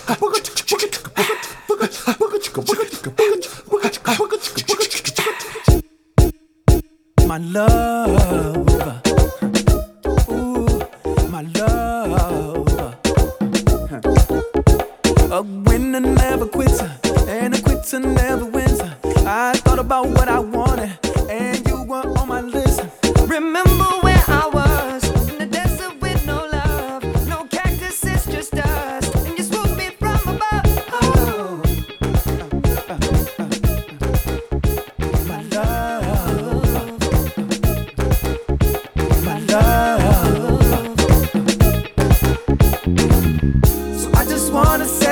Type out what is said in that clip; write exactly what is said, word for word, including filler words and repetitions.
My love, ooh, my love. A winner never quits, and a quitter never wins. I thought about what I wanted, and you were on my list. Remember where I was, in the desert with no love, no cactuses, just dust, and you swooped me from above. Oh. My love, my love. So I just wanna say